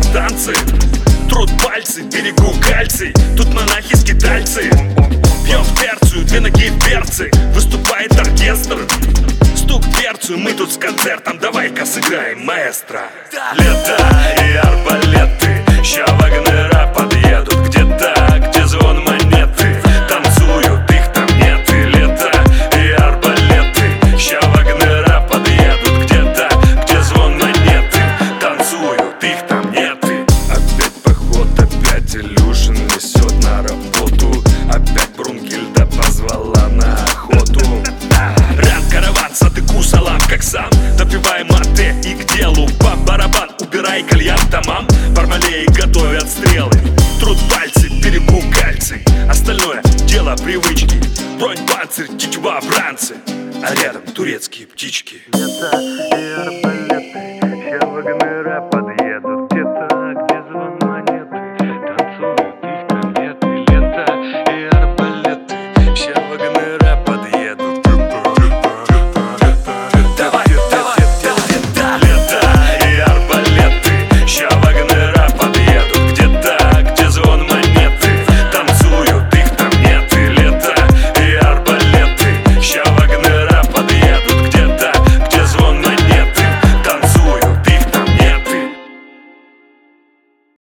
танцы. Труд пальцы, берегу кальций. Тут монахи-скитальцы. Пьем в терцию, две ноги в берцы. Выступает оркестр. Стук в дверцу, мы тут с концертом. Давай-ка сыграем, маэстро. Лето и арбалеты, ща вагнера подъедут. Где-то, где звон монеты, танцуют, их там нет. И лето и арбалеты, ща вагнера подъедут. Где-то, где звон монеты, танцуют, их там нет. Опять поход, опять Илюшин несет на работу. Опять Брунгильда позвала на охоту. Караван, садыку салам, как сам. Допивай мате и к делу по барабан. Убирай кальян тамам. Бармалеи готовят стрелы. Труд пальцы, берегу кальций. Остальное дело привычки. Бронь, панцирь, тетива, бранцы. А рядом турецкие птички. Лето и арбалет.